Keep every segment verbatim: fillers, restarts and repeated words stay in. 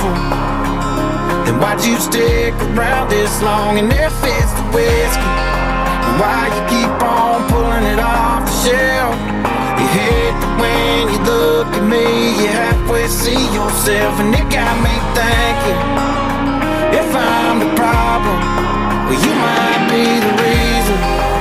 awful, then why'd you stick around this long? And if it's the whiskey, then why you keep on pulling it off the shelf? You hate that when you look at me, you halfway see yourself, and it got me thinking, if I'm the problem, well, you might be the reason.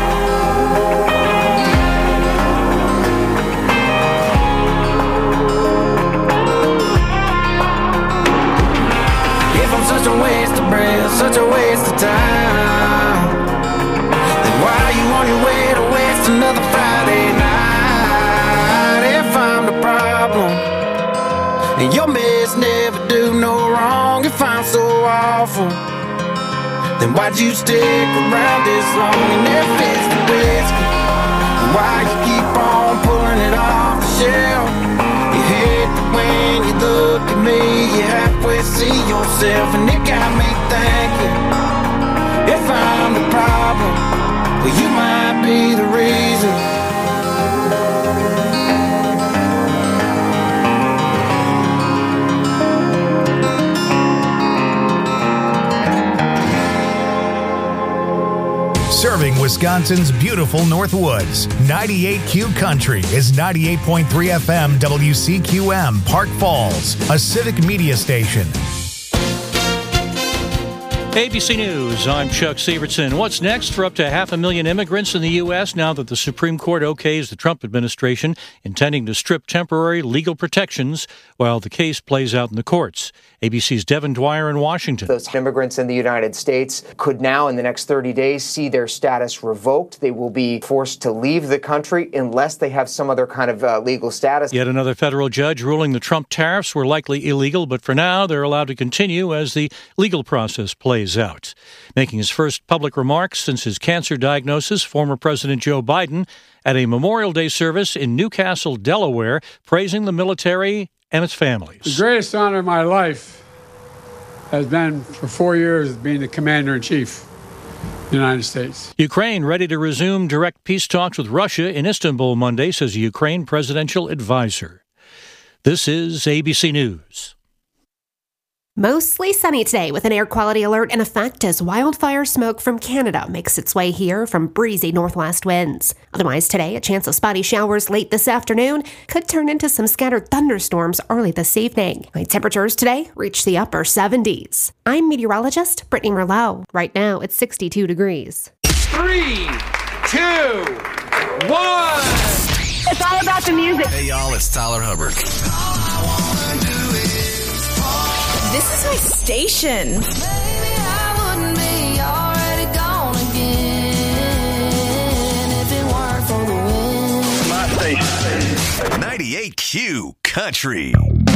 If I'm such a waste of breath, such a waste of time, then why are you on your way to waste another Friday night? If I'm the problem, and your mess never do no wrong, if I'm so awful, then why'd you stick around this long? And if it's the whiskey, then why you keep on pulling it off the shelf? You hate that when you look at me, you halfway see yourself, and it got me thinking, if I'm the problem, well, you might be the reason. Serving Wisconsin's beautiful Northwoods, ninety-eight Q Country is ninety-eight point three F M W C Q M, Park Falls, a civic media station. A B C News, I'm Chuck Severson. What's next for up to half a million immigrants in the U S now that the Supreme Court okays the Trump administration intending to strip temporary legal protections while the case plays out in the courts? A B C's Devin Dwyer in Washington. Those immigrants in the United States could now, in the next thirty days, see their status revoked. They will be forced to leave the country unless they have some other kind of uh, legal status. Yet another federal judge ruling the Trump tariffs were likely illegal, but for now they're allowed to continue as the legal process plays out. Making his first public remarks since his cancer diagnosis, former President Joe Biden at a Memorial Day service in Newcastle, Delaware, praising the military and its families. The greatest honor of my life has been for four years being the Commander-in-Chief of the United States. Ukraine ready to resume direct peace talks with Russia in Istanbul Monday, says a Ukraine presidential advisor. This is A B C News. Mostly sunny today with an air quality alert in effect as wildfire smoke from Canada makes its way here from breezy northwest winds. Otherwise today, a chance of spotty showers late this afternoon could turn into some scattered thunderstorms early this evening. High temperatures today reach the upper seventies. I'm meteorologist Brittany Merlot. Right now, it's sixty-two degrees. Three, two, one. It's all about the music. Hey, y'all, it's Tyler Hubbard. This is my station. Maybe I wouldn't be already gone again if it weren't for the wind. My station. ninety-eight Q Country.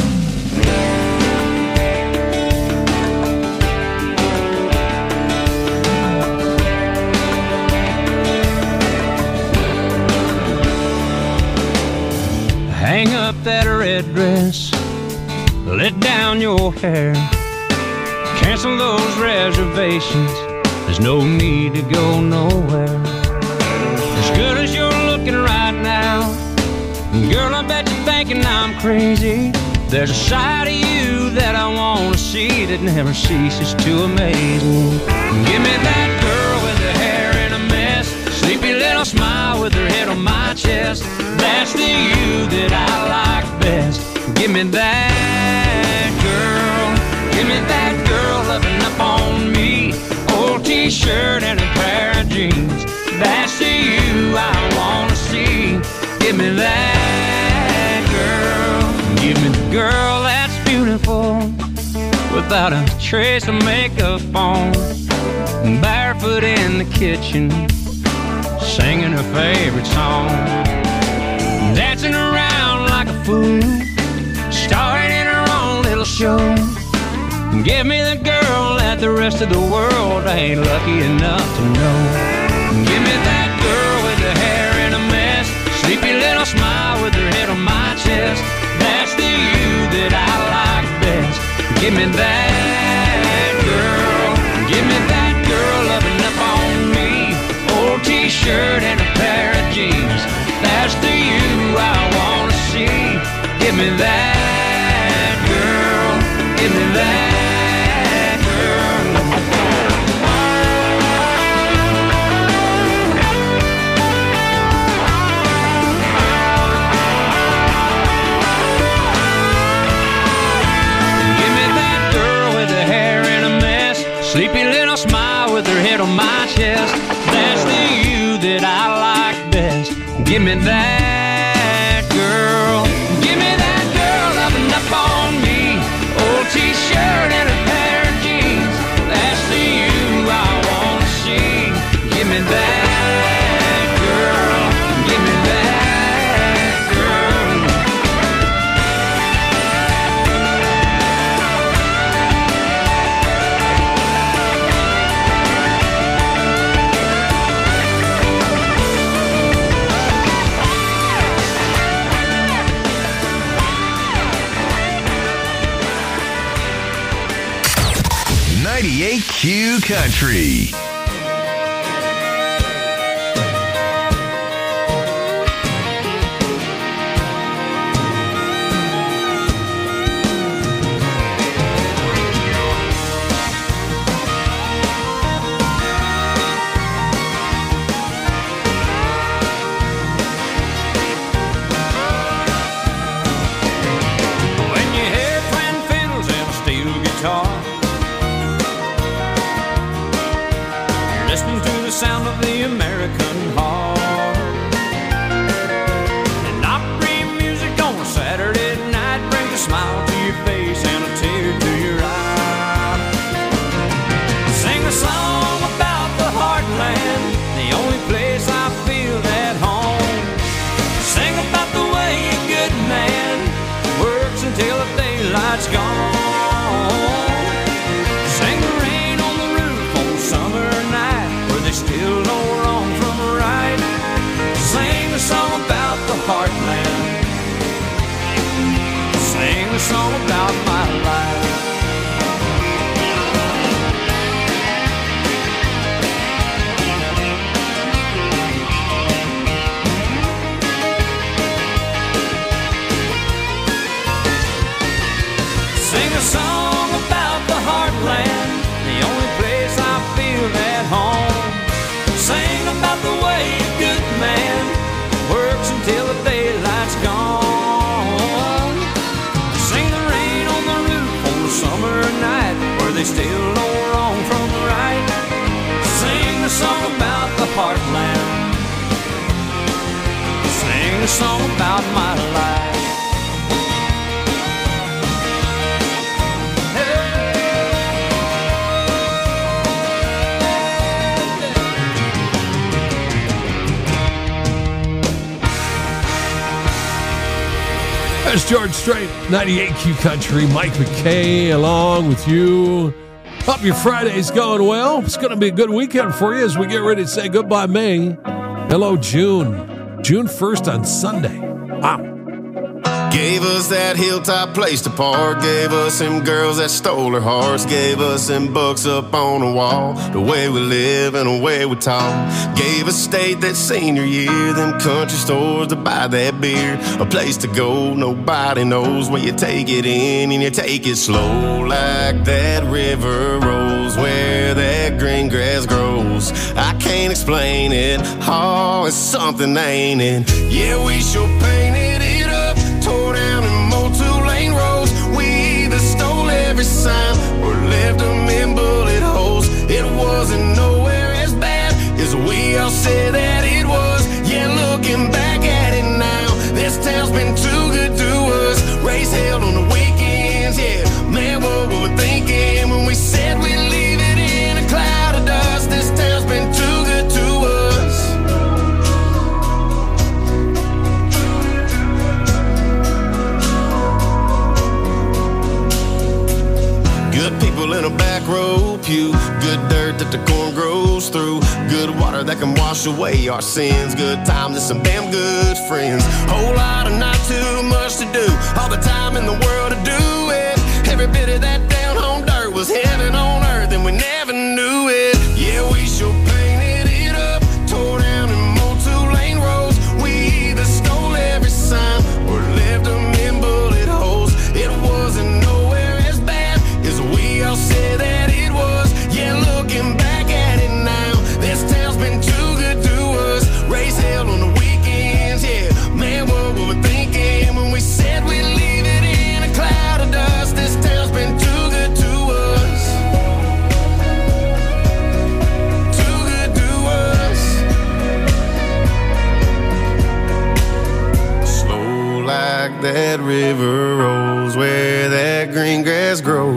Hang up that red dress, let down your hair, cancel those reservations, there's no need to go nowhere. As good as you're looking right now, girl, I bet you're thinking I'm crazy. There's a side of you that I want to see that never ceases to amaze me. Give me that girl with her hair in a mess, sleepy little smile with her head on my chest. That's the you that I like best. Give me that girl, give me that girl loving up on me. Old t-shirt and a pair of jeans. That's the you I want to see. Give me that girl, give me the girl that's beautiful without a trace of makeup on, barefoot in the kitchen, singing her favorite song, dancing around like a fool, starring in her own little show. Give me the girl that the rest of the world ain't lucky enough to know. Give me that girl with the hair in a mess, sleepy little smile with her head on my chest. That's the you that I like best. Give me that girl, give me that girl loving up on me. Old t-shirt and a pair of jeans. That's the you I want to see. Give me that girl, give me that. Sleepy little smile with her head on my chest. That's the you that I like best. Give me that girl. Give me that girl loving up on me. Old t-shirt and a pair of jeans. That's the you I wanna see. Give me that girl. Give me that girl. ninety-eight Q Country. When you hear twin fiddles and a steel guitar, you're listening to the sound of the American heart. And Opry music on a Saturday night brings a smile to your face and a tear to your eye. Sing a song about the heartland, the only place I feel at home. Sing about the way a good man works until the daylight's gone. Sing the rain on the roof on a summer night where they still know wrong from right. Sing a song about the heartland. Sing a song about my life. Sing a song about the heartland, the only place I feel at home. Sing about the way a good man works until the daylight's gone. Sing the rain on the roof on a summer night where they still know wrong from right. Sing a song about the heartland. Sing a song about my life. That's George Strait, ninety-eight Q Country. Mike McKay along with you. Hope your Friday's going well. It's going to be a good weekend for you as we get ready to say goodbye, May. Hello, June. June first on Sunday. Wow. Gave us that hilltop place to park. Gave us them girls that stole our hearts. Gave us them books up on the wall. The way we live and the way we talk. Gave us state that senior year. Them country stores to buy that beer. A place to go, nobody knows. Where you take it in and you take it slow. Like that river rolls where that green grass grows. I can't explain it. Oh, it's something, ain't it? Yeah, we sure painted it up. Tore down and mowed two-lane roads. We either stole every sign or left them in bullet holes. It wasn't nowhere as bad as we all said that it was. Yeah, looking back at it now, this town's been too good to us. Race held on the weekends, yeah. Man, what were we thinking when we said we'd leave it in a cloud of dust? This town's been too good to us. Good people in a back row pew. Good dirt that the corn grows through. Good water that can wash away our sins. Good times and some damn good friends. Whole lot of not too much to do. All the time in the world to do it. Every bit of that down home dirt was heaven on earth and we never knew it. Yeah, we sure painted it up. Tore down and mowed two-lane roads. We either stole every sign or left them in bullet holes. It wasn't nowhere as bad as we all said that it was. Yeah, looking back at it now, this town's been too good to us. Race held on the weekends, yeah. Man, what were we thinking when we said we'd leave it in a cloud of dust? This town's been too good.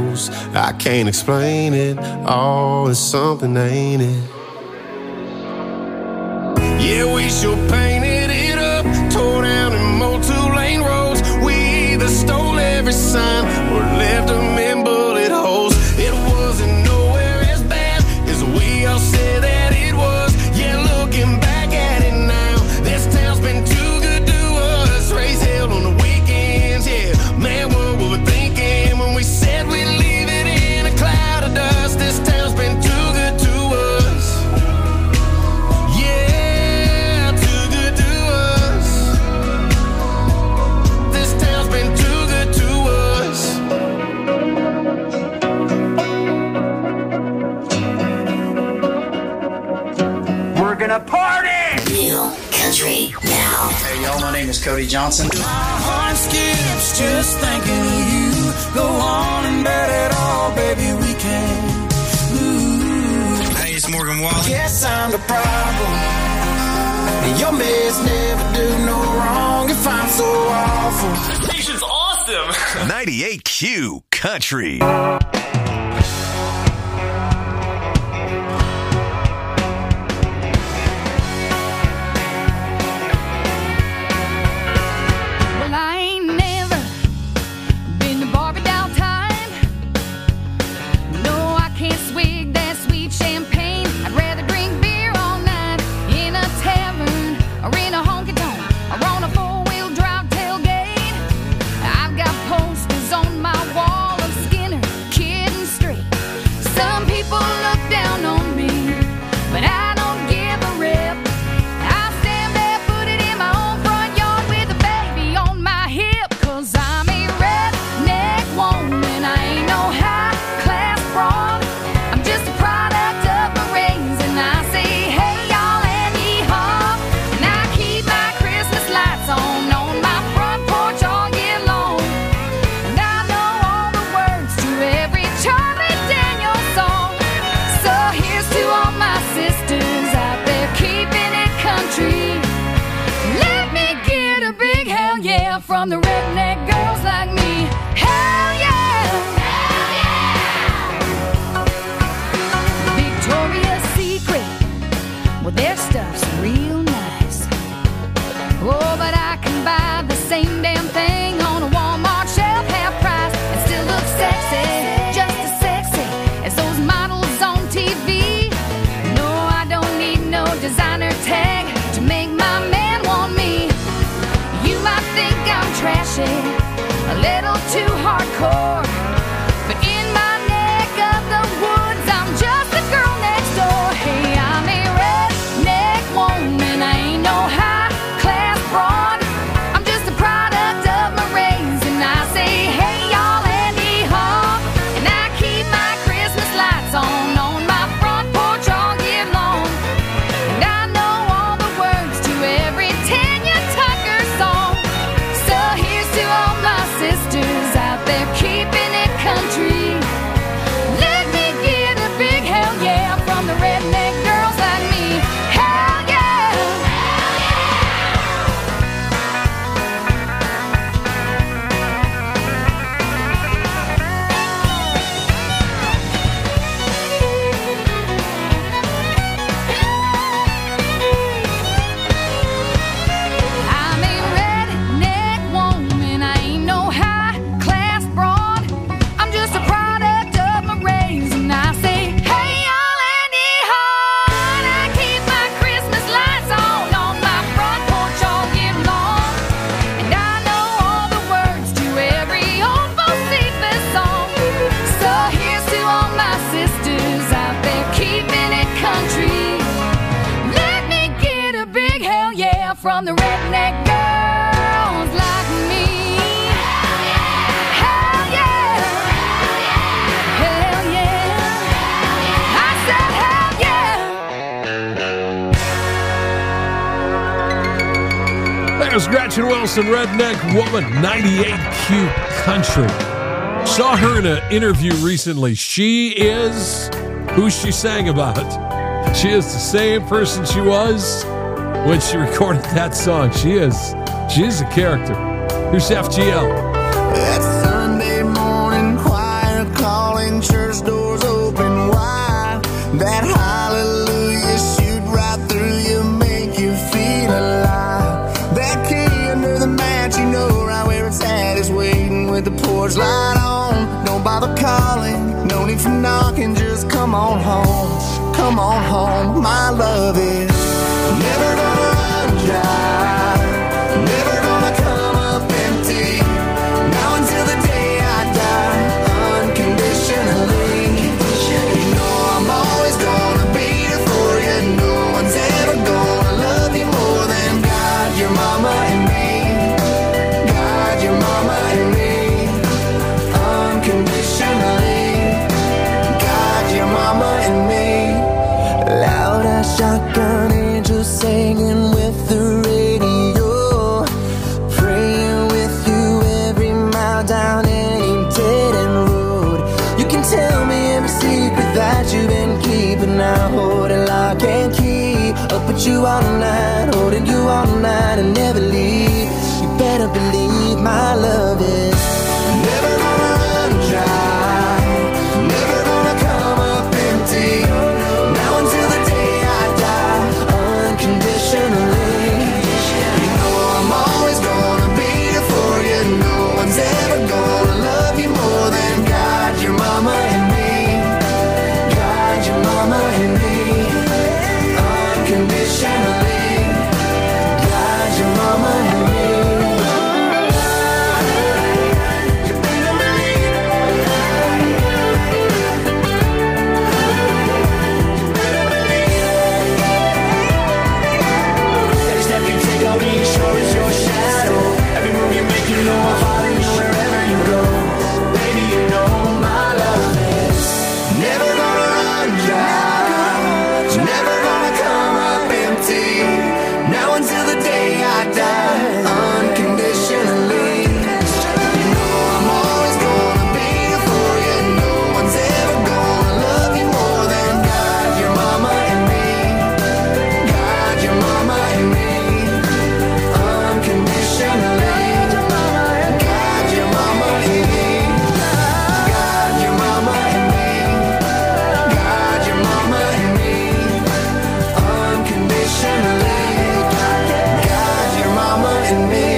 knows. I can't explain it. Oh, it's something, ain't it? Yeah, we sure painted it up, tore down and mowed two-lane roads. We either stole every sign or left them in bullet holes. It wasn't nowhere as bad as we all said that it was. Yeah, looking back at it now, this town's been too good to us. Raised hell on the weekends, yeah. Man, what were we thinking when we said we'd leave it in a cloud of dust? This town's been too good to us. Yeah, too good to us. This town's been too good to us. We're gonna party! Real country now. Hey y'all, my name is Cody Johnson. My heart skips just thinking of you. Go on and bet it all, baby, we can. Ooh. Hey, it's Morgan Wallen. Guess I'm the problem. And your mess never do no wrong if I'm so awful. Station's awesome. ninety-eight Q Country. Well, I ain't never been to Barbie doll time. No, I can't swig that sweet champagne. I'd rather drink beer all night in a tavern or in a honky-tonk or on a four-wheel drive tailgate. I've got posters on my wall of Skinner, Kid and Straight. Some people look down on me, but I don't give a rip. I stand barefooted in my own front yard with a baby on my hip. Cause I'm a redneck woman, I ain't no high-class broad. I'm just a product of my raising. I say, hey y'all and yee-haw. And I keep my Christmas lights on on my front porch all year long. And I know all the words to every Charlie Daniels song. So here's to all my sisters out there keeping it country. Let me get a big hell yeah from the redneck girls like me. Hell yeah! Hell yeah! Victoria's Secret, well their stuff's real nice. Oh, but I can buy the same damn thing on a Walmart shelf half price and still look sexy, just as sexy as those models on T V. No, I don't need no designer tag to make my man want me. You might think I'm trashy, a little too hardcore, but in my neck of the woods, I'm just a girl next door. Hey, I'm a redneck woman, I ain't no high-class broad. I'm just a product of my raising. I say, hey y'all and yee-haw. And I keep my Christmas lights on on my front porch all year long. And I know all the words to every Tanya Tucker song. So here's to all my sisters out there keeping it country. Let me get a big hell yeah from the redneck girls like me. Hell yeah! I'm a redneck woman, I ain't no high-class broad. I'm just a product of my raising. I say, hey y'all and yee-haw. And I keep my Christmas lights on on my front porch all year long. And I know all the words to every old Bocephus song. So here's to all my sisters out there keeping it country. Let me get a big hell yeah from the redneck girls like me. Hell yeah! Hell yeah! I said hell yeah! There's Gretchen Wilson, Redneck Woman, ninety-eight Q Country. Saw her in an interview recently. She is who she sang about. She is the same person she was when she recorded that song. She is. She is a character. Here's F G L. That Sunday morning choir call calling, church doors open wide. That hallelujah shoot right through you, make you feel alive. That key under the mat, you know right where it's at, is waiting with the porch light on. Don't bother calling, no need for knocking, just come on home. Come on home, my love is never gonna run dry. Never gonna come up empty. Now until the day I die, unconditionally. You know I'm always gonna be there for you. No one's ever gonna love you more than God, your mama and me. God, your mama and me. Unconditionally. God, your mama and me. Loud as shotgun angels singing with the radio, praying with you every mile down any dead end road. You can tell me every secret that you've been keeping. I hold it lock and key, up with you all night, holding you all night and never leave. You better believe my love is never gonna run dry, never gonna come up empty. Now until the day I die, unconditionally. You know I'm always gonna be there for you. No one's ever gonna love you more than God, your mama and me. God, your mama and me. Unconditionally. God, your mama and me. Every step you take, I'll be sure is your shadow. Every move you make, you know I'll follow you wherever you go. Baby, you know my love is never gonna run dry, never gonna come up empty. Now until the day I die, unconditionally. You know I'm always gonna be there for you. No one's ever gonna love you more than God, your mama and me. God, your mama and me. Unconditionally. God, your mama and me. God, your mama and me. God, your mama and me. Unconditionally. God, your mama and me.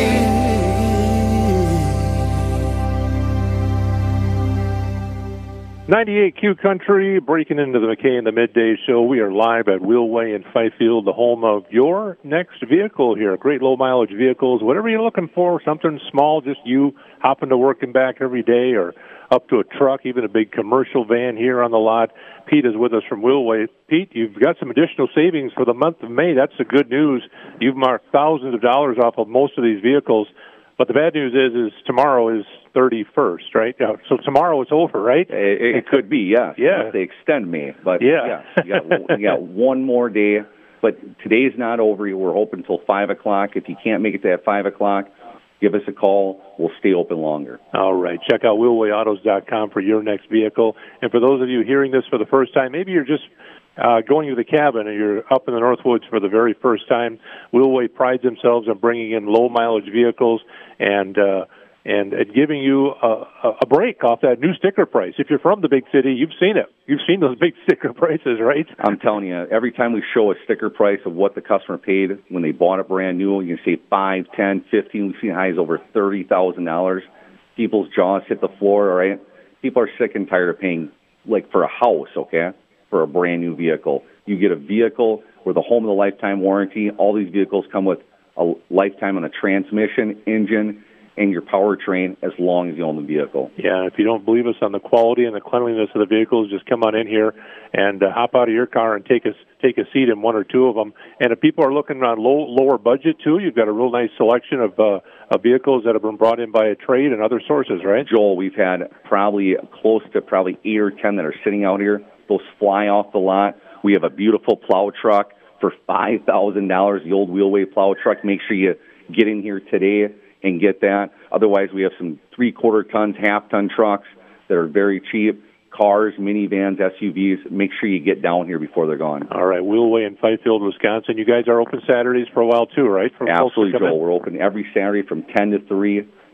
ninety-eight Q Country, breaking into the McKay in the Midday Show. We are live at Wheelway in Fifield, the home of your next vehicle here. Great low-mileage vehicles, whatever you're looking for, something small, just you hopping to work and back every day, or up to a truck, even a big commercial van here on the lot. Pete is with us from Wheelway. Pete, you've got some additional savings for the month of May. That's the good news. You've marked thousands of dollars off of most of these vehicles. But the bad news is, is tomorrow is thirty-first, right? Yeah, so tomorrow it's over, right? It, it could be, yeah. Yeah. If they extend me. But, Yeah. yeah, you, got, you got one more day. But today's not over. We're open until five o'clock. If you can't make it to that five o'clock, give us a call. We'll stay open longer. All right. Check out wheelway autos dot com for your next vehicle. And for those of you hearing this for the first time, maybe you're just uh, going to the cabin and you're up in the Northwoods for the very first time. Wheelway prides themselves on bringing in low-mileage vehicles and uh, and, and giving you a, a break off that new sticker price. If you're from the big city, you've seen it. You've seen those big sticker prices, right? I'm telling you, every time we show a sticker price of what the customer paid when they bought it brand new, you can see five, ten, fifteen. We've seen highs over thirty thousand dollars. People's jaws hit the floor, all right? People are sick and tired of paying, like, for a house, okay, for a brand new vehicle. You get a vehicle with a home of the lifetime warranty. All these vehicles come with a lifetime on a transmission, engine, and your powertrain as long as you own the vehicle. Yeah, if you don't believe us on the quality and the cleanliness of the vehicles, just come on in here and uh, hop out of your car and take a, take a seat in one or two of them. And if people are looking on low, lower budget, too, you've got a real nice selection of, uh, of vehicles that have been brought in by a trade and other sources, right? Joel, we've had probably close to probably eight or ten that are sitting out here. Those fly off the lot. We have a beautiful plow truck for five thousand dollars, the old Wheelway plow truck. Make sure you get in here today and get that. Otherwise, we have some three-quarter tons, half-ton trucks that are very cheap. Cars, minivans, S U Vs. Make sure you get down here before they're gone. All right, Wheelway in Fifield, Wisconsin. You guys are open Saturdays for a while, too, right? For Absolutely, Joel. We're open every Saturday from ten to three.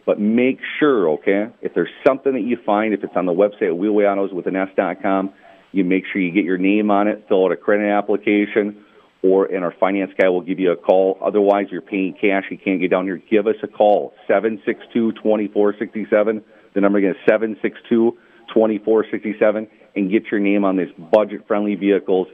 But make sure, okay, if there's something that you find, if it's on the website at wheelway autos with an S dot com, you make sure you get your name on it, fill out a credit application, or and our finance guy will give you a call. Otherwise, you're paying cash, you can't get down here. Give us a call, seven six two, two four six seven. The number again is seven six two, two four six seven, and get your name on these budget-friendly vehicles.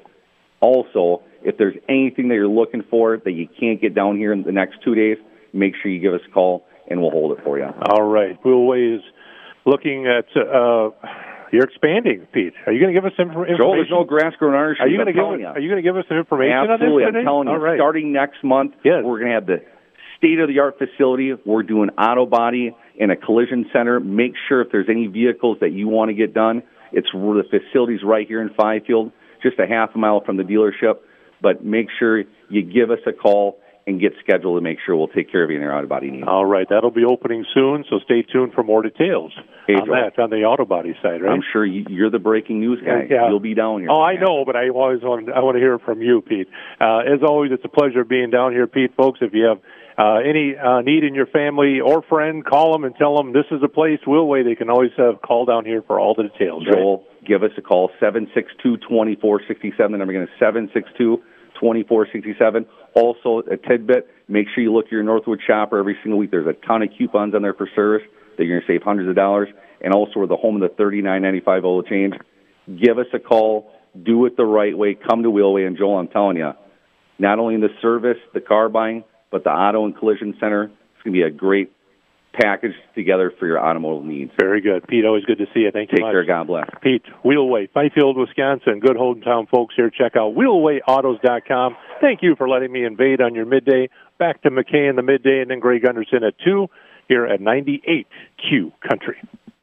Also, if there's anything that you're looking for that you can't get down here in the next two days, make sure you give us a call, and we'll hold it for you. All right. Wheelway is looking at, uh, you're expanding, Pete. Are you going to give us some information? Joe, there's no grass growing on our Are you going to give us, Are you going to give us some information Absolutely, on this today? I'm telling you. Right. Starting next month, yes. we're going to have the state-of-the-art facility. We're doing auto body in a collision center. Make sure if there's any vehicles that you want to get done, it's the facility's right here in Fifield, just a half a mile from the dealership. But make sure you give us a call and get scheduled to make sure we'll take care of you in your auto body needs. All right. That'll be opening soon, so stay tuned for more details hey, on Joel, that, on the auto body side, right? I'm sure you, you're the breaking news guy. Yeah. You'll be down here. Oh, I know, but I always want I want to hear from you, Pete. Uh, as always, it's a pleasure being down here, Pete. Folks, if you have uh, any uh, need in your family or friend, call them and tell them this is a place, Wheelway. They can always uh, call down here for all the details. Joel, right? Give us a call, seven six two, two four six seven. The number again is seven six two, two four six seven. Also, a tidbit, make sure you look at your Northwood shopper every single week. There's a ton of coupons on there for service that you're going to save hundreds of dollars. And also, we're the home of the thirty-nine ninety-five oil change. Give us a call. Do it the right way. Come to Wheelway. And, Joel, I'm telling you, not only in the service, the car buying, but the auto and collision center, it's going to be a great package together for your automotive needs. Very good. Pete, always good to see you. Thank you Take much. care. God bless. Pete, Wheelway, Fifield, Wisconsin. Good hometown folks here. Check out wheelway autos dot com. Thank you for letting me invade on your midday. Back to McKay in the midday, and then Greg Gunderson at two here at ninety-eight Q Country.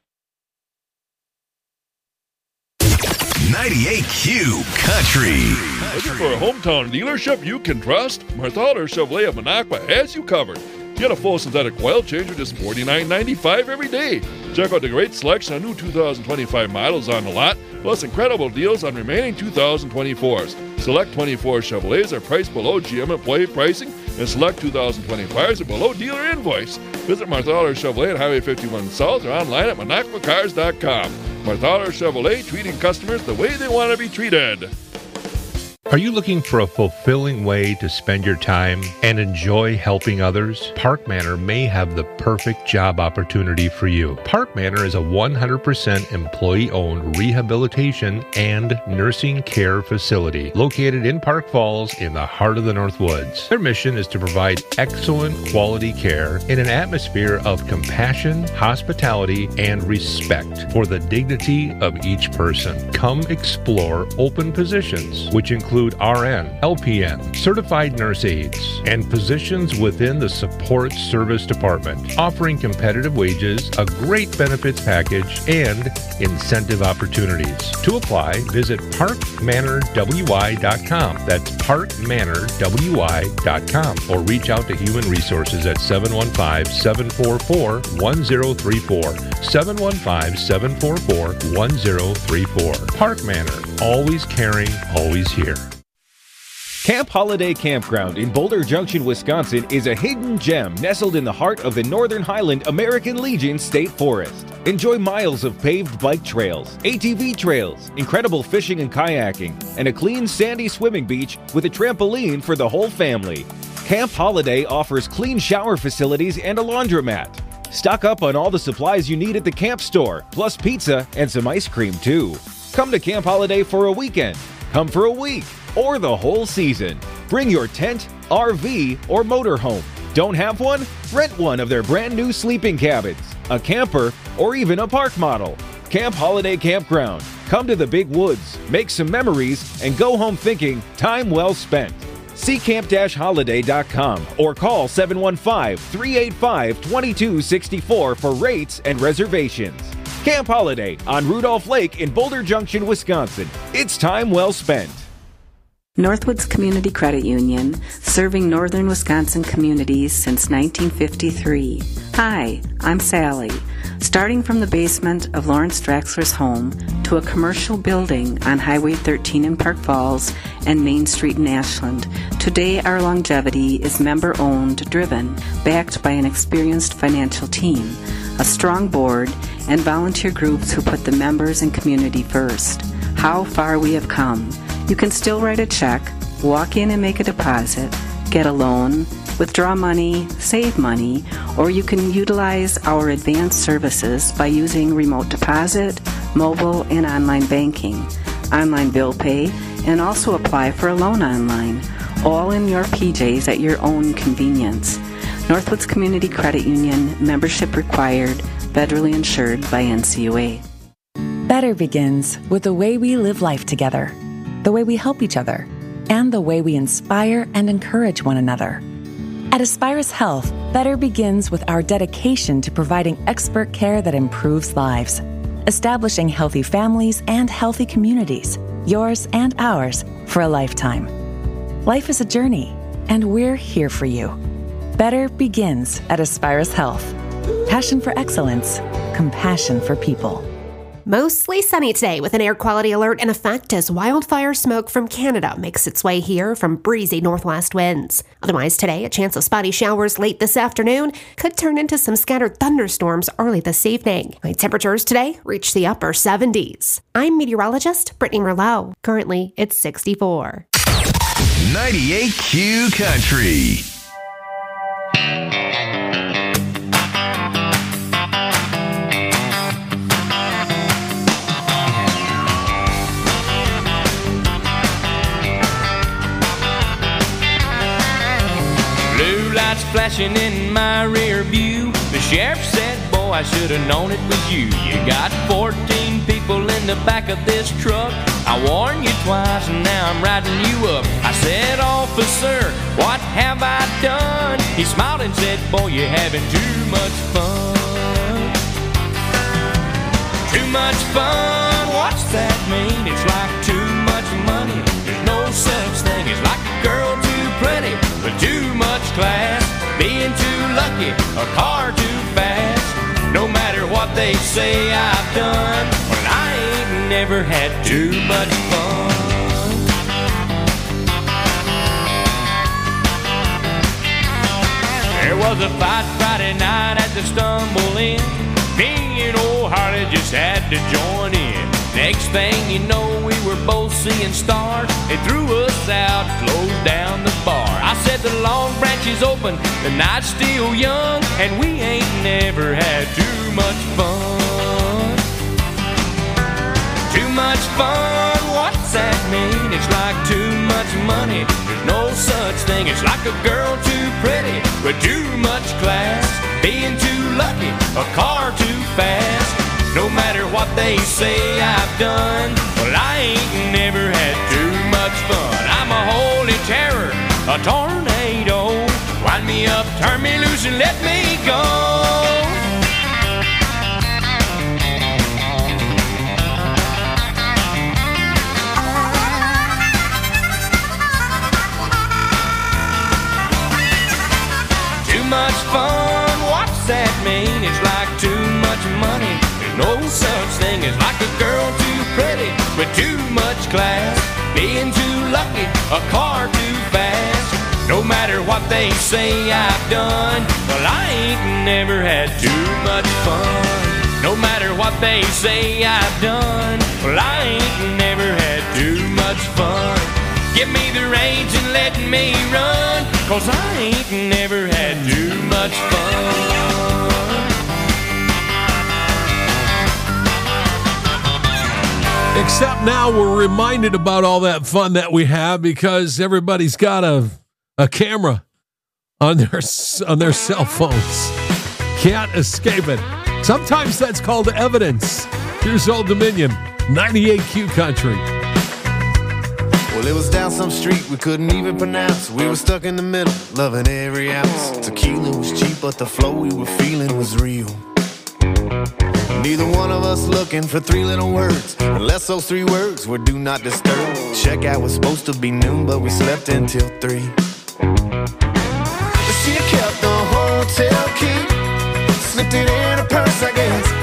ninety-eight Q Country. Looking for a hometown dealership you can trust? Marthaler Chevrolet of Minocqua has you covered. Get a full synthetic oil change for just forty-nine ninety-five every day. Check out the great selection of new two thousand twenty-five models on the lot, plus incredible deals on remaining two thousand twenty-fours. Select twenty-four Chevrolets are priced below G M employee pricing, and select two thousand twenty-fives are below dealer invoice. Visit Marthaler Chevrolet at Highway fifty-one South or online at minocqua cars dot com. Marthaler Chevrolet, treating customers the way they want to be treated. Are you looking for a fulfilling way to spend your time and enjoy helping others? Park Manor may have the perfect job opportunity for you. Park Manor is a one hundred percent employee-owned rehabilitation and nursing care facility located in Park Falls in the heart of the North Woods. Their mission is to provide excellent quality care in an atmosphere of compassion, hospitality, and respect for the dignity of each person. Come explore open positions, which include R N, L P N, certified nurse aides, and positions within the support service department, offering competitive wages, a great benefits package, and incentive opportunities. To apply, visit park manor w i dot com. That's park manor w i dot com, or reach out to Human Resources at seven one five, seven four four, one zero three four, seven one five, seven four four, one zero three four. Park Manor, always caring, always here. Camp Holiday Campground in Boulder Junction, Wisconsin is a hidden gem nestled in the heart of the Northern Highland American Legion State Forest. Enjoy miles of paved bike trails, A T V trails, incredible fishing and kayaking, and a clean sandy swimming beach with a trampoline for the whole family. Camp Holiday offers clean shower facilities and a laundromat. Stock up on all the supplies you need at the camp store, plus pizza and some ice cream too. Come to Camp Holiday for a weekend. Come for a week or the whole season. Bring your tent, R V, or motorhome. Don't have one? Rent one of their brand new sleeping cabins, a camper, or even a park model. Camp Holiday Campground. Come to the big woods, make some memories, and go home thinking time well spent. See camp dash holiday dot com or call seven one five, three eight five, two two six four for rates and reservations. Camp Holiday on Rudolph Lake in Boulder Junction, Wisconsin. It's time well spent. Northwoods Community Credit Union, serving northern Wisconsin communities since nineteen fifty-three. Hi, I'm Sally. Starting from the basement of Lawrence Draxler's home to a commercial building on Highway thirteen in Park Falls and Main Street in Ashland, today our longevity is member-owned, driven, backed by an experienced financial team, a strong board, and volunteer groups who put the members and community first. How far we have come. You can still write a check, walk in and make a deposit, get a loan, withdraw money, save money, or you can utilize our advanced services by using remote deposit, mobile, and online banking, online bill pay, and also apply for a loan online, all in your P Js at your own convenience. Northwoods Community Credit Union, membership required, federally insured by N C U A. Better begins with the way we live life together, the way we help each other, and the way we inspire and encourage one another. At Aspirus Health, better begins with our dedication to providing expert care that improves lives, establishing healthy families and healthy communities, yours and ours, for a lifetime. Life is a journey, and we're here for you. Better begins at Aspirus Health. Passion for excellence, compassion for people. Mostly sunny today with an air quality alert in effect as wildfire smoke from Canada makes its way here from breezy northwest winds. Otherwise today, a chance of spotty showers late this afternoon could turn into some scattered thunderstorms early this evening. High temperatures today reach the upper seventies. I'm meteorologist Brittany Merlot. Currently, it's sixty-four. ninety-eight Q Country. Flashing in my rear view, the sheriff said, boy, I should have known it was you. You got fourteen people in the back of this truck. I warned you twice and now I'm riding you up. I said, officer, what have I done? He smiled and said, boy, you're having too much fun. Too much fun, what's that mean? It's like too much money. There's no such thing as like a girl too pretty with too much class. Being too lucky, a car too fast. No matter what they say I've done, well, I ain't never had too much fun. There was a fight Friday night at the Stumble Inn. Me and old Harley just had to join in. Next thing you know, we were both seeing stars. They threw us out, closed down the bar. I said the Long Branch is open, the night's still young, and we ain't never had too much fun. Too much fun, what's that mean? It's like too much money. There's no such thing. It's like a girl too pretty with too much class. Being too lucky, a car too fast. No matter what they say I've done, well, I ain't never had too much fun. I'm a holy terror, a tornado. Wind me up, turn me loose, and let me go. Too much fun, what's that mean? It's like too much money. No such thing as like a girl too pretty with too much class. Being too lucky, a car too fast. No matter what they say I've done, well, I ain't never had too much fun. No matter what they say I've done, well, I ain't never had too much fun. Give me the reins and let me run, 'cause I ain't never had too much fun. Except now we're reminded about all that fun that we have because everybody's got a a camera on their on their cell phones. Can't escape it. Sometimes that's called evidence. Here's Old Dominion, ninety-eight Q Country. Well, it was down some street we couldn't even pronounce. We were stuck in the middle, loving every ounce. Tequila was cheap, but the flow we were feeling was real. Neither one of us looking for three little words, unless those three words were do not disturb. Checkout was supposed to be noon, but we slept until three. She kept the hotel key, slipped it in her purse, I guess.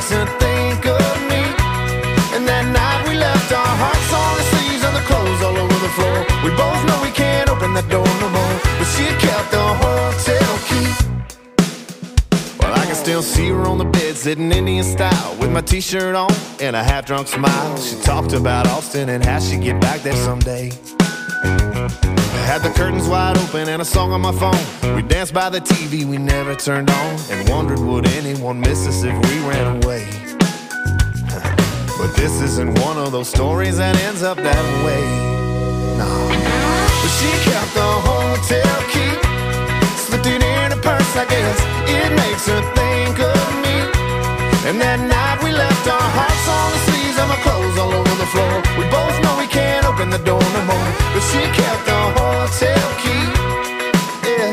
makes her think of me. And that night we left our hearts on the sleeves and the clothes all over the floor. We both know we can't open that door no more, but she kept the hotel key. Well, I can still see her on the bed, sitting Indian style, with my t-shirt on and a half-drunk smile. She talked about Austin and how she'd get back there someday. I had the curtains wide open and a song on my phone. We danced by the T V we never turned on, and wondered would anyone miss us if we ran away. But this isn't one of those stories that ends up that way. No. But she kept the hotel key, slipped it in her purse, I guess it makes her think of me. And that night we left our hearts on the sleeves and my clothes all over the floor. We both know we can't open the door no more, but she kept the hotel key. Yeah.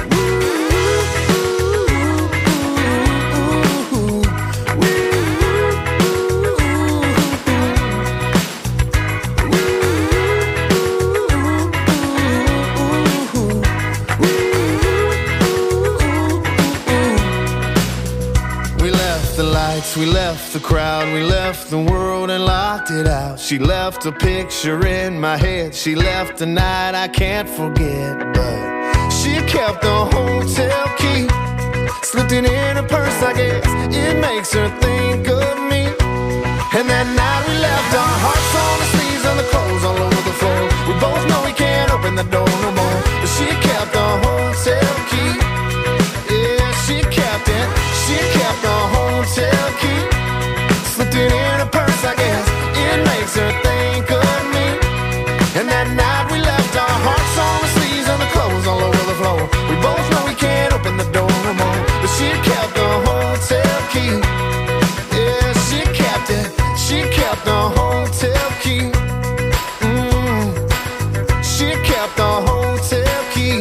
We left the crowd, we left the world and locked it out. She left a picture in my head, she left a night I can't forget. But she kept the hotel key, slipped it in her purse, I guess it makes her think of me. And that night we left our hearts on the sleeves and the clothes all over the floor. We both know we can't open the door no more, but she kept the hotel key. Yeah, she kept it, she kept the hotel key, slipped it in her purse, I guess it makes her think of me. And that night we left our hearts on the sleeves and the clothes all over the floor. We both know we can't open the door no more, but she kept the hotel key. Yeah, she kept it, she kept the hotel key. Mm, she kept the hotel key.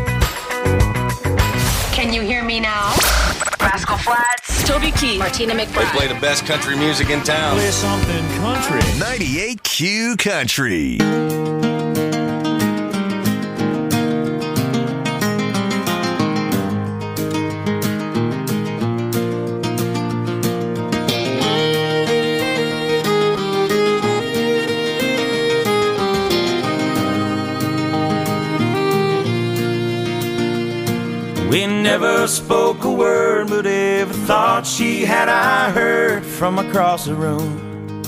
Can you hear me now? Rascal Flatts, Toby Keith, Martina McBride. They play the best country music in town. Play something country. ninety-eight Q Country. We never spoke a word, but every thought she had I heard from across the room.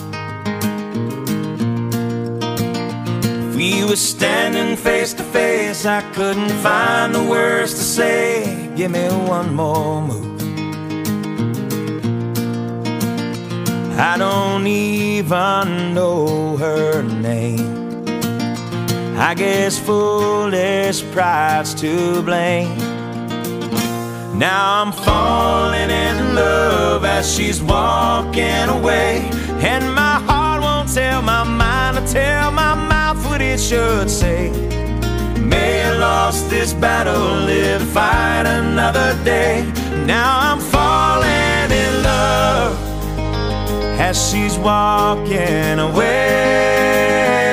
If we were standing face to face, I couldn't find the words to say. Give me one more move. I don't even know her name. I guess foolish pride's to blame. Now I'm falling in love as she's walking away, and my heart won't tell my mind to tell my mouth what it should say. May have lost this battle, live to fight another day. Now I'm falling in love as she's walking away.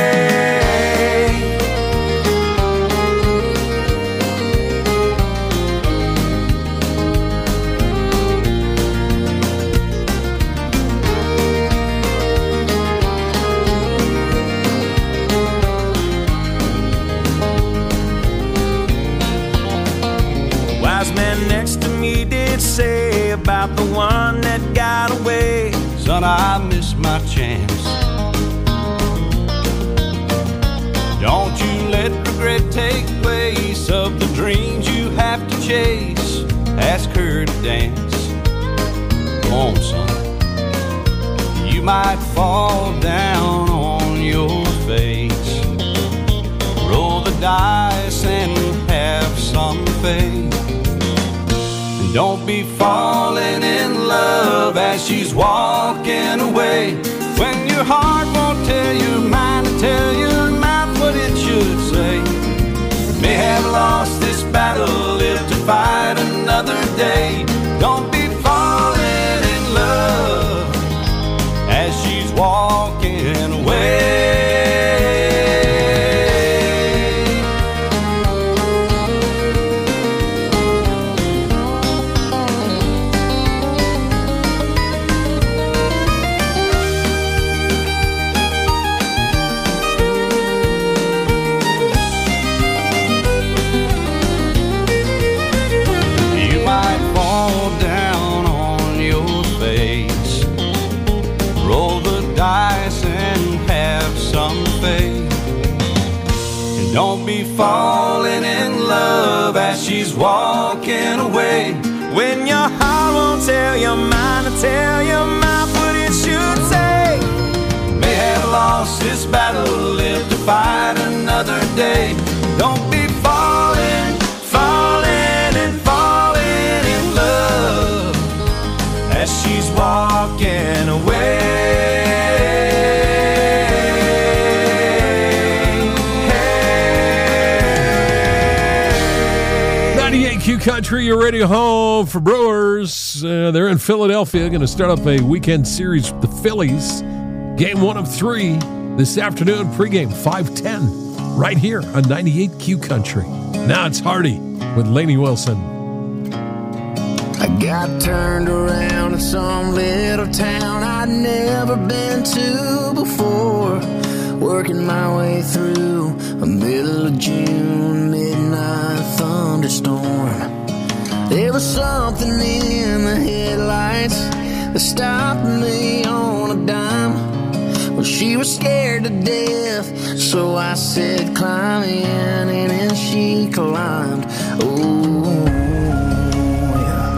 Next to me did say about the one that got away. Son, I missed my chance. Don't you let regret take place of the dreams you have to chase. Ask her to dance. Come on, son. You might fall down on your face. Roll the dice and have some faith. Don't be falling in love as she's walking away, when your heart won't tell your mind to tell your mouth what it should say. May have lost this battle, live to fight another day. Don't be falling in love as she's walking away. Don't be falling in love as she's walking away. When your heart won't tell your mind to tell your mouth what it should say. May have lost this battle, live to fight another day. Don't be falling, falling and falling in love as she's walking away. ninety-eight Q Country, your radio home for Brewers. Uh, they're in Philadelphia, going to start up a weekend series with the Phillies. Game one of three this afternoon, pregame five ten, right here on ninety-eight Q Country. Now it's Hardy with Lainey Wilson. I got turned around in some little town I'd never been to before. Working my way through a middle of June midnight thunderstorm. There was something in the headlights that stopped me on a dime. Well, she was scared to death, so I said climb in, and then she climbed. Oh, yeah.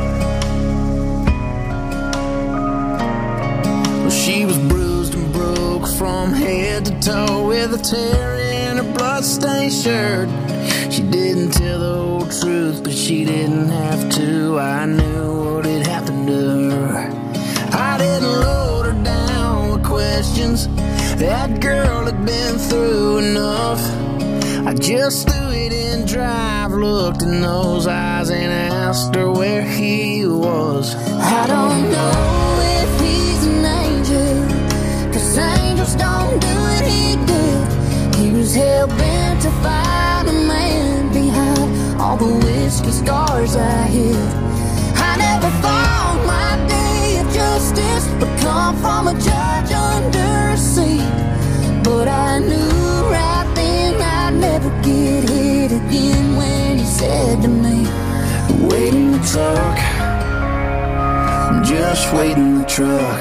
Well, she was bruised and broke from head to toe with a tear in her bloodstained shirt. She didn't tell the whole truth, but she didn't have to. I knew what had happened to her. I didn't load her down with questions. That girl had been through enough. I just threw it in drive, looked in those eyes, and asked her where he was. I don't know if he's an angel, 'cause angels don't do what he did. He was hell-bent to find a man behind all the whiskey scars I hid. I never thought my day of justice would come from a judge under a seat, but I knew right then I'd never get hit again when he said to me, wait in the truck, just wait in the truck.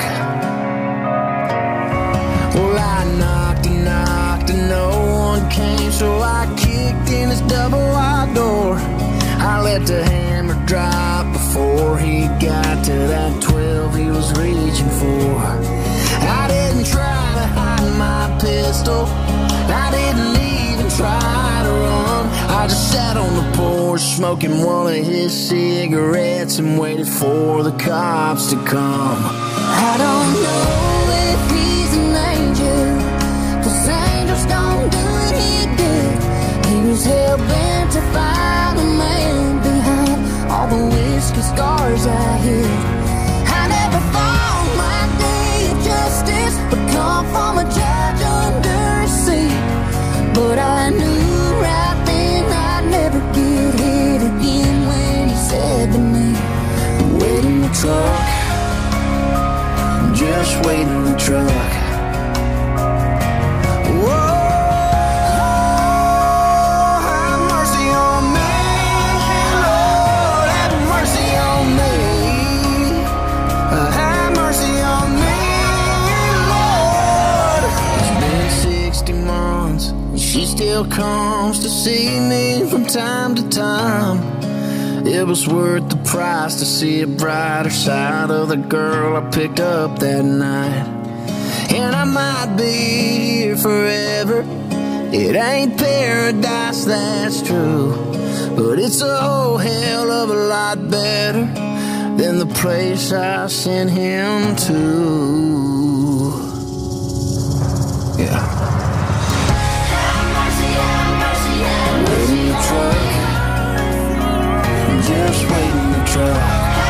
Well, I knocked and knocked and no one came, so I kicked in his double-wide door. I let the hammer drop before he got to that twelve he was reaching for. I didn't try to hide my pistol, I didn't even try to run. I just sat on the porch smoking one of his cigarettes and waited for the cops to come. I don't know if he's an angel, 'cause angels don't do what he did. He was hell-bent to find a man behind all the whiskey scars I hid. I never thought my day of justice would come from a judge under a seat, but I knew right then I'd never get hit again when he said to me, wait in the truck, just wait in the truck. Whoa. She still comes to see me from time to time. It was worth the price to see a brighter side of the girl I picked up that night. And I might be here forever. It ain't paradise, that's true, but it's a whole hell of a lot better than the place I sent him to. Yeah. Wait in the truck, just wait in the truck.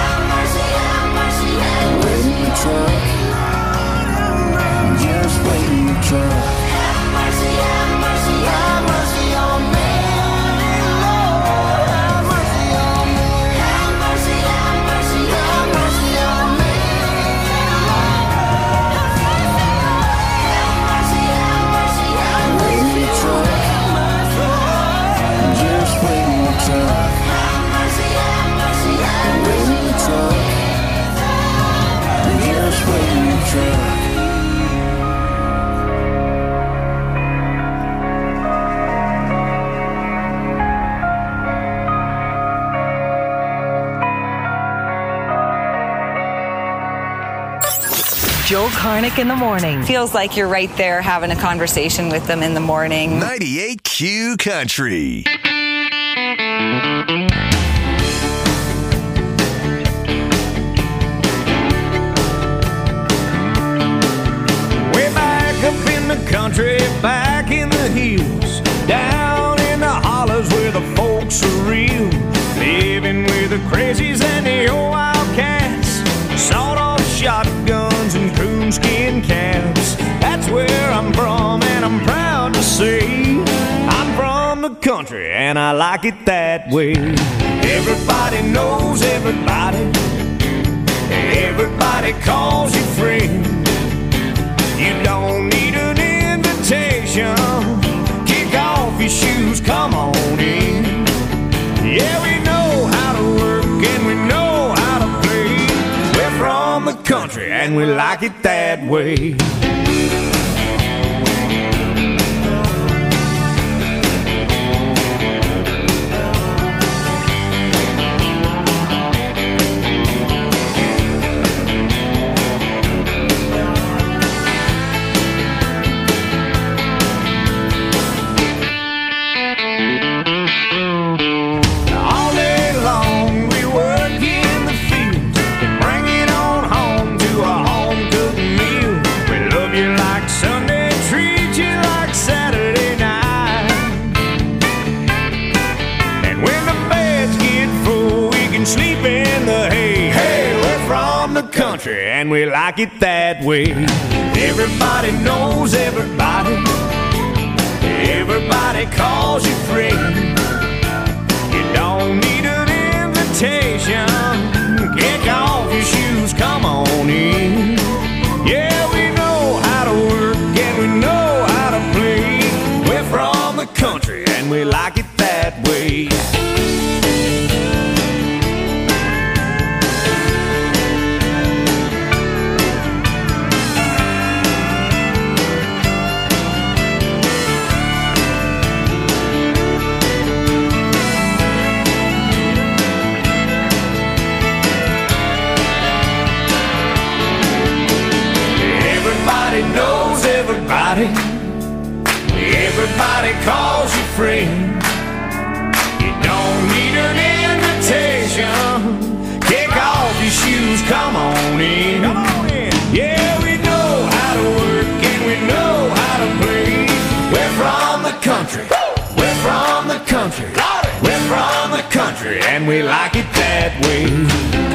Wait in the truck, just wait in the truck. Have mercy, have mercy, have mercy on me, Lord. Have mercy on me. Have mercy, have mercy, have mercy on me, Lord. Joe Karnick in the morning. Feels like you're right there having a conversation with them in the morning. ninety-eight Q Country. Way back up in the country, back in the hills, down in the hollers where the folks are real, living with the crazies and the old wildcats, sawed-off shotguns and coonskin caps. That's where I'm from, and I'm proud to say I'm from the country, and I like it that way. Everybody knows everybody, everybody calls you friend. You don't need an invitation. Kick off your shoes, come on in. Yeah, we know how to work and we know how to play. We're from the country and we like it that way. And we like it that way. Everybody knows everybody, everybody calls you friend. You don't need an invitation. Kick off your shoes, come on in. Yeah, we know how to work and we know how to play. We're from the country and we like it that way. Knows everybody, everybody calls you friend. You don't need an invitation. Kick off your shoes, come on in. Come on in. Yeah, we know how to work and we know how to play. We're from the country, we're from the country, we're from the country, and we like it that way.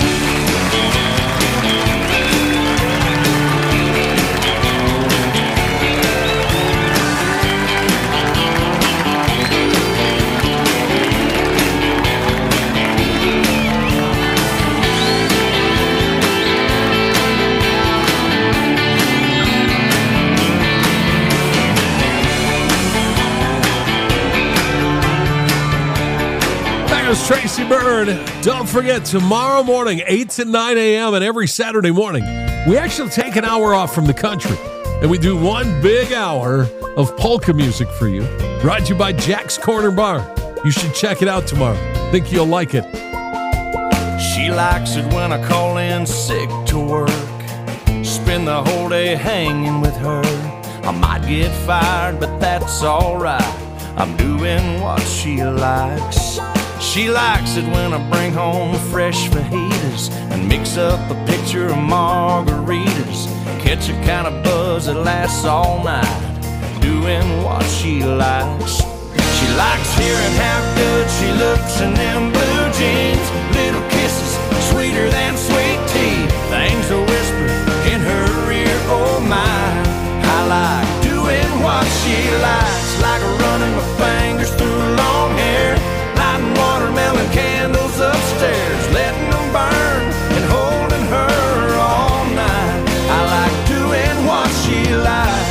There's Tracy Byrd. Don't forget, tomorrow morning, eight to nine a.m. and every Saturday morning, we actually take an hour off from the country, and we do one big hour of polka music for you, brought to you by Jack's Corner Bar. You should check it out tomorrow. Think you'll like it. She likes it when I call in sick to work, spend the whole day hanging with her. I might get fired, but that's alright. I'm doing what she likes. She likes it when I bring home fresh fajitas and mix up a picture of margaritas. Catch a kind of buzz that lasts all night, doing what she likes. She likes hearing how good she looks in them blue jeans. Little kisses, sweeter than sweet tea. Things are whispered in her ear, oh my. I like doing what she likes, like running my fingers through long hair, lighting watermelon candles upstairs, letting them burn and holding her all night. I like doing what she likes.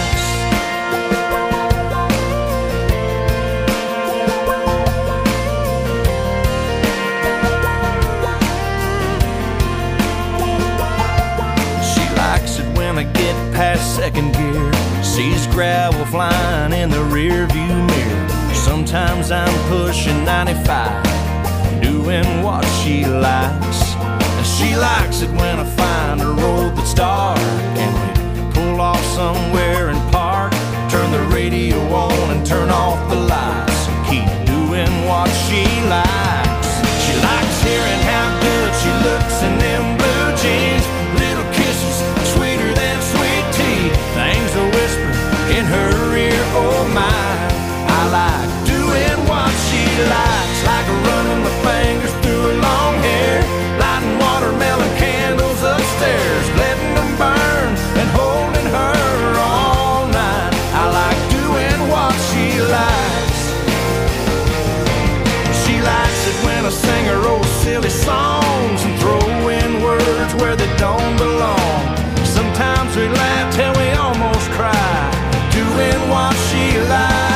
She likes it when I get past second gear, sees gravel flying in the rear view mirror. Sometimes I'm pushing ninety-five, doing what she likes. And she likes it when I find a road that's dark and we somewhere and park. Turn the radio on and turn off the lights. Keep doing what she likes. She likes hearing how good she looks in them blue jeans. Little kisses, sweeter than sweet tea. Things are whispering in her ear, oh my. I like doing what she likes, like running my fingers through her long hair, lighting watermelon candles upstairs, letting them burn and holding her all night. I like doing what she likes. She likes it when I sing her old silly songs and throw in words where they don't belong. Sometimes we laugh till we almost cry, doing what she likes.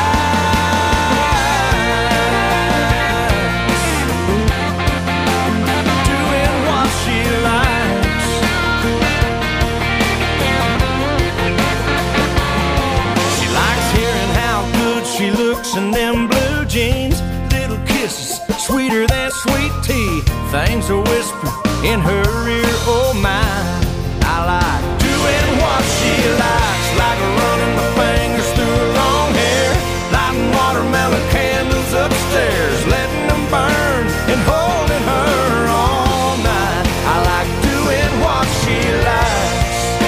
She looks in them blue jeans, little kisses, sweeter than sweet tea. Things are whispered in her ear, oh my. I like doing what she likes, like running my fingers through her long hair, lighting watermelon candles upstairs, letting them burn and holding her all night. I like doing what she likes.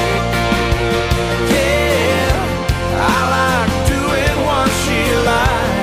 Yeah, I like doing what she likes.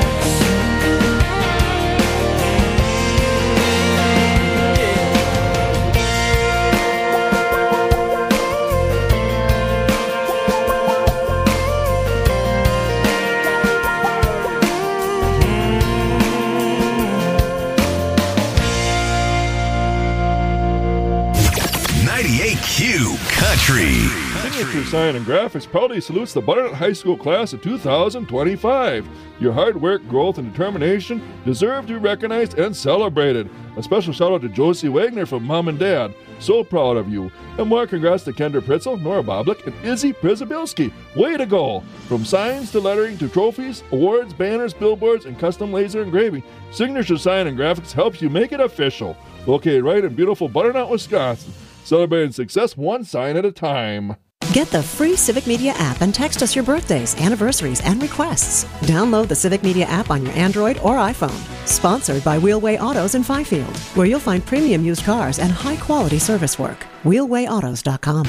ninety-eight Q Country. Signature Sign and Graphics proudly salutes the Butternut High School class of two thousand twenty-five. Your hard work, growth, and determination deserve to be recognized and celebrated. A special shout out to Josie Wagner from Mom and Dad. So proud of you. And more congrats to Kendra Pritzel, Nora Boblik, and Izzy Prizabilski. Way to go! From signs to lettering to trophies, awards, banners, billboards, and custom laser engraving, Signature Sign and Graphics helps you make it official. Located right in beautiful Butternut, Wisconsin. Celebrating success one sign at a time. Get the free Civic Media app and text us your birthdays, anniversaries, and requests. Download the Civic Media app on your Android or iPhone. Sponsored by Wheelway Autos in Fifield, where you'll find premium used cars and high-quality service work. wheelway autos dot com.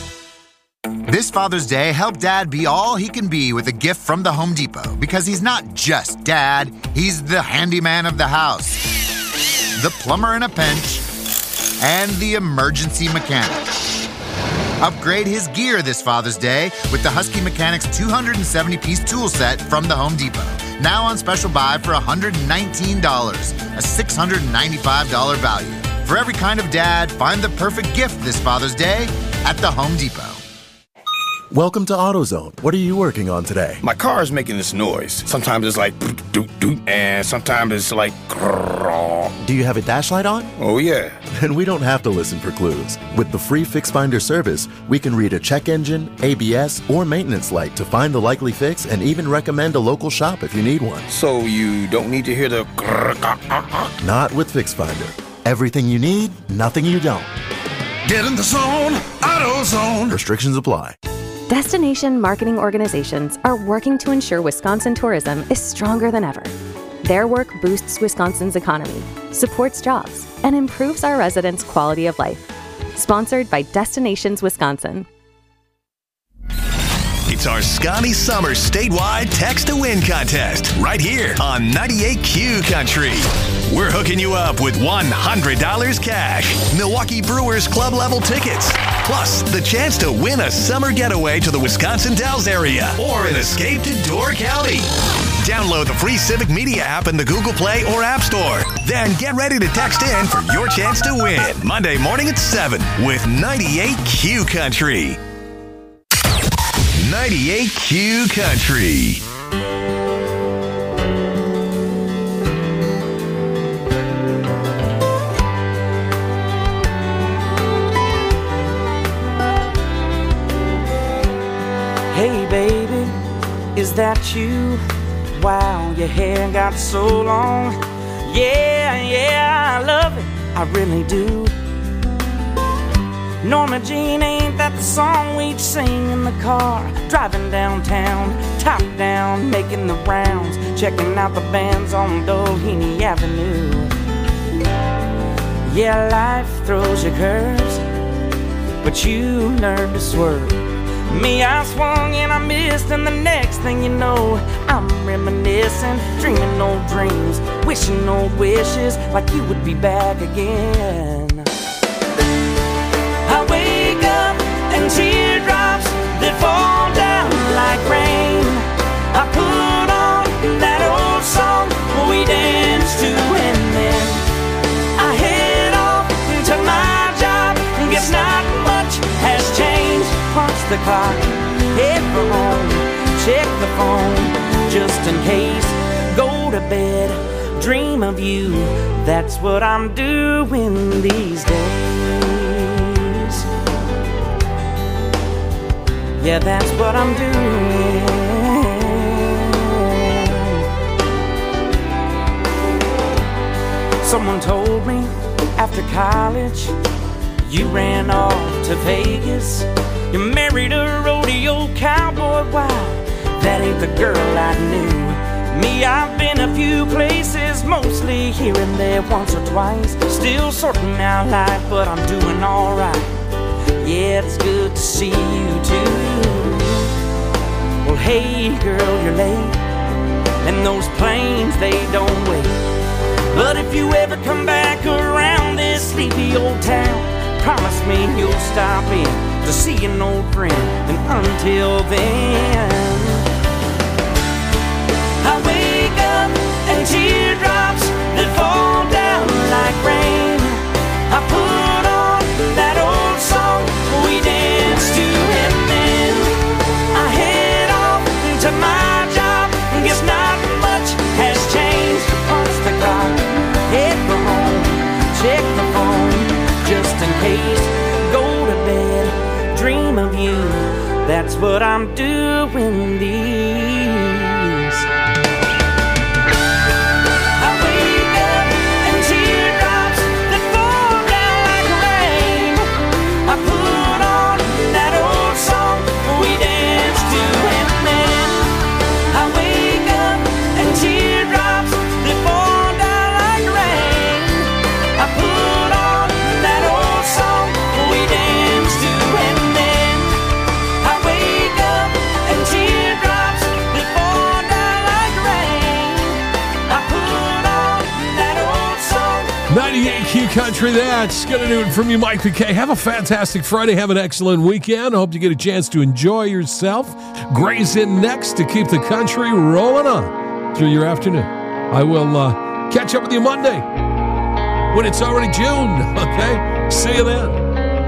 This Father's Day, help Dad be all he can be with a gift from the Home Depot, because he's not just Dad, he's the handyman of the house, the plumber in a pinch, and the emergency mechanic. Upgrade his gear this Father's Day with the Husky Mechanics two hundred seventy piece tool set from the Home Depot. Now on special buy for one hundred nineteen dollars, a six hundred ninety-five dollars value. For every kind of dad, find the perfect gift this Father's Day at the Home Depot. Welcome to AutoZone. What are you working on today? My car is making this noise. Sometimes it's like doot doot, and sometimes it's like grrr. Do you have a dash light on? Oh yeah. Then we don't have to listen for clues. With the free Fix Finder service, we can read a check engine, A B S, or maintenance light to find the likely fix and even recommend a local shop if you need one. So you don't need to hear the grrr. Not with Fix Finder. Everything you need, nothing you don't. Get in the zone, AutoZone. Restrictions apply. Destination marketing organizations are working to ensure Wisconsin tourism is stronger than ever. Their work boosts Wisconsin's economy, supports jobs, and improves our residents' quality of life. Sponsored by Destinations Wisconsin. It's our Scotty Summer statewide text to win contest right here on ninety-eight Q Country. We're hooking you up with one hundred dollars cash, Milwaukee Brewers club level tickets, plus the chance to win a summer getaway to the Wisconsin Dells area or an escape to Door County. Download the free Civic Media app in the Google Play or App Store. Then get ready to text in for your chance to win Monday morning at seven with ninety-eight Q Country. ninety-eight Q Country. Hey baby, is that you? Wow, your hair got so long. Yeah, yeah, I love it, I really do. Norma Jean, ain't that the song we'd sing in the car? Driving downtown, top down, making the rounds, checking out the bands on Doheny Avenue. Yeah, life throws you curves, but you learn to swerve. Me, I swung and I missed, and the next thing you know, I'm reminiscing, dreaming old dreams, wishing old wishes like you would be back again. I wake up and teardrops that fall down like rain. I put on that old song we danced to, and then I head off to my job. Guess not much has changed. Punch the clock, head for home, check the phone just in case. Go to bed, dream of you. That's what I'm doing these days. Yeah, that's what I'm doing. Someone told me after college you ran off to Vegas. You married a rodeo cowboy. Wow, that ain't the girl I knew. Me, I've been a few places, mostly here and there, once or twice. Still sorting out life, but I'm doing alright. Yeah, it's good to see you too. Well, hey girl, you're late, and those planes, they don't wait. But if you ever come back around this sleepy old town, promise me you'll stop in to see an old friend. And until then, I wake up and teardrops that fall down like rain. I put on that old song we danced to, and then I head off to my job. Guess not much has changed. Punch the clock, head for home, check the phone just in case. Go to bed, dream of you. That's what I'm doing these. I wake up and teardrops that fall down like rain. I put on that old song we danced to, and then I wake up and teardrops that fall down like rain. I put on that old song we danced to, and then I wake up and teardrops that fall down like rain. I put on that old song. ninety-eight Q Country, that's going to do it from you, Mike McKay. Have a fantastic Friday. Have an excellent weekend. I hope you get a chance to enjoy yourself. Gray's in next to keep the country rolling on through your afternoon. I will uh, catch up with you Monday when it's already June, okay? See you then.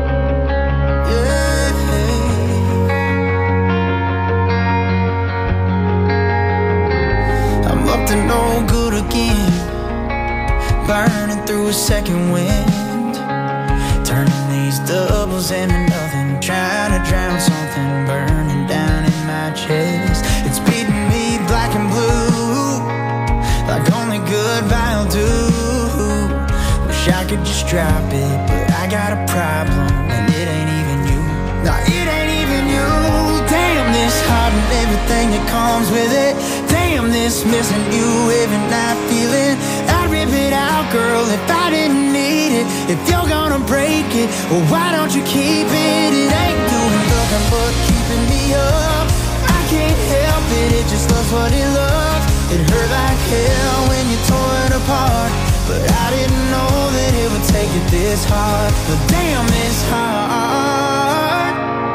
I'm up to no good again, burning through a second wind, turning these doubles into nothing, trying to drown something burning down in my chest. It's beating me black and blue, like only good vinyl do. Wish I could just drop it, but I got a problem, and it ain't even you. No, it ain't even you. Damn this heart and everything that comes with it. Damn this missing you every night feeling. I'd rip it out, girl, if I didn't need it. If you're gonna break it, well, why don't you keep it? It ain't doing nothing but keeping me up. I can't help it, it just loves what it loves. It hurt like hell when you tore it apart, but I didn't know that it would take it this hard. But damn, it's hard.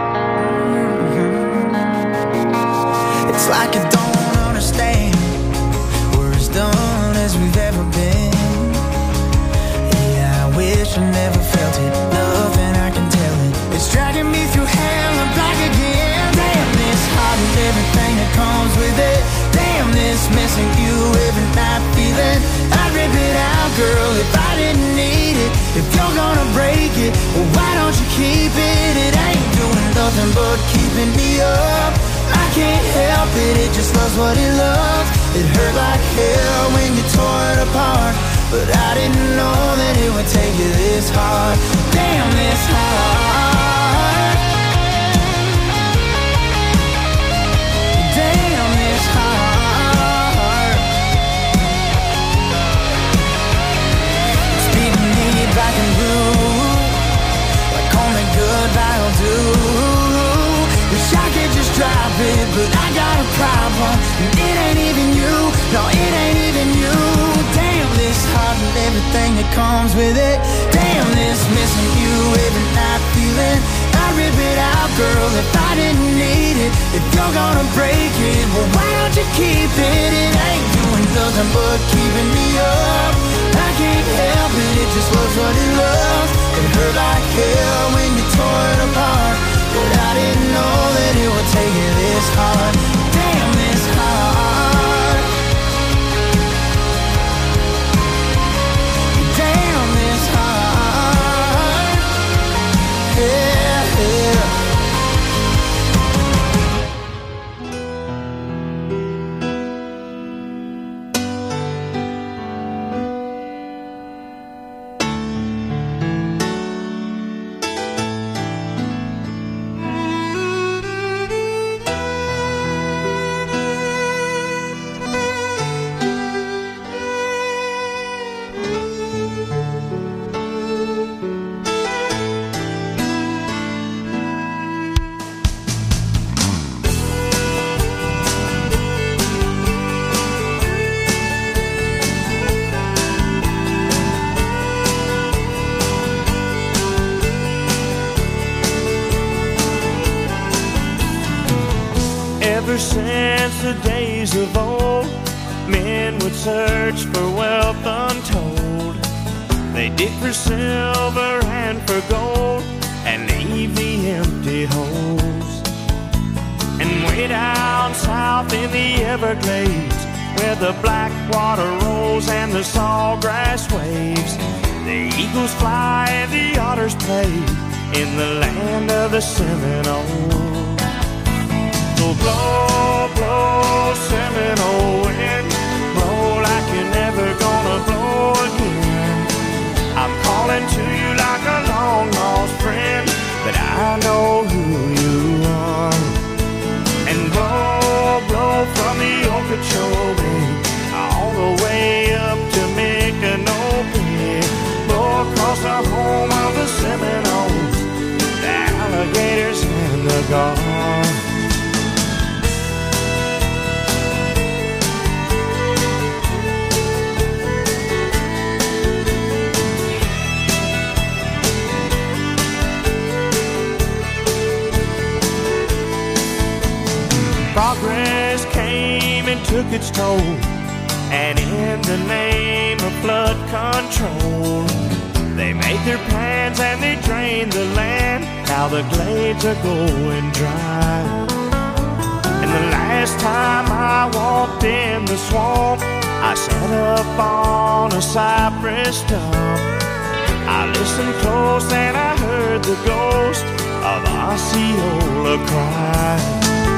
Mm-hmm. It's like I don't understand. We're as done as we've ever been. Yeah, I wish I never felt it. Nothing I can tell it. It's dragging me through hell and back again. Damn this heart and everything that comes with it. Damn this missing you every night feeling. I'd rip it out, girl, if I didn't need it. If you're gonna break it, well, why don't you keep it? It ain't doing nothing but keeping me up. I can't help it, it just loves what it loves. It hurt like hell when you tore it apart, but I didn't know that it would take you this hard. Damn, this hard. Damn, this hard. It's beating me black and blue, like only good that'll do. Wish I could just drop it, but I got a problem, and it ain't even you. No, it ain't even you. Damn, this heart and everything that comes with it. Damn, this missing you every night feeling. I'd rip it out, girl, if I didn't need it. If you're gonna break it, well, why don't you keep it? It ain't doing nothing but keeping me up. I can't help it, it just loves what it loves. It hurt like hell when you tore it apart, but I didn't know that it would take you this hard. Damn, this hard. Damn, this hard. Yeah, yeah. Ever since the days of old, men would search for wealth untold. They dig for silver and for gold, and leave the empty holes. And way down south in the Everglades, where the black water rolls and the sawgrass waves, the eagles fly and the otters play in the land of the Seminoles. So blow, blow, Seminole wind, blow like you're never gonna blow again. I'm calling to you like a long lost friend, but I know who you are. And blow, blow from the Okeechobee all the way up to Micanopy, blow across the home of the Seminoles, the alligators and the gulls. Progress came and took its toll, and in the name of flood control, they made their plans and they drained the land. Now the glades are going dry. And the last time I walked in the swamp, I sat up on a cypress stump. I listened close and I heard the ghost of Osceola cry.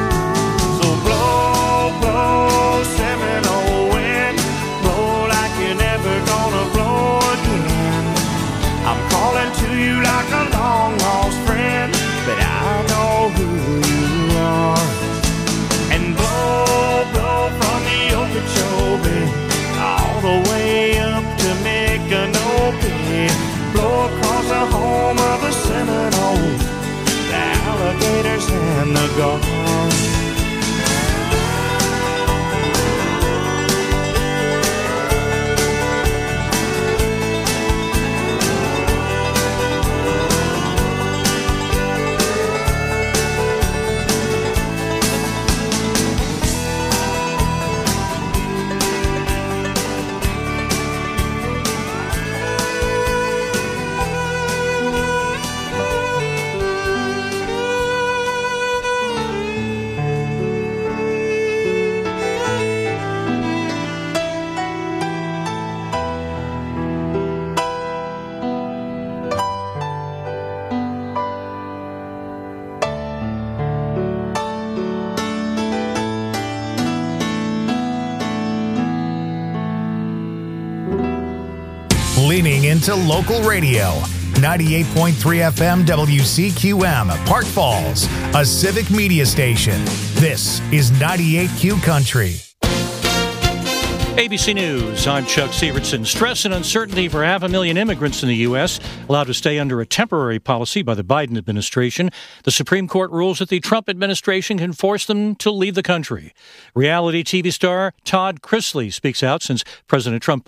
Blow, blow, Seminole wind, blow like you're never gonna blow again. I'm calling to you like a long lost friend, but I know who you are. And blow, blow from the Okeechobee all the way up to Micanopy, blow across the home of the Seminoles, the alligators and the gulls. leaning into local radio. ninety-eight point three F M W C Q M, Park Falls, a civic media station. This is ninety-eight Q Country. A B C News, I'm Chuck Sievertson. Stress and uncertainty for half a million immigrants in the U S allowed to stay under a temporary policy by the Biden administration. The Supreme Court rules that the Trump administration can force them to leave the country. Reality T V star Todd Chrisley speaks out since President Trump